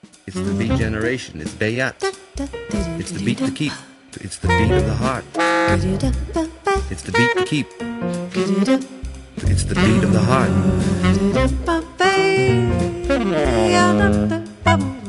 It's the beat generation. It's Bayat. It's the beat to keep. It's the beat of the heart. It's the beat to keep. It's the beat of the heart.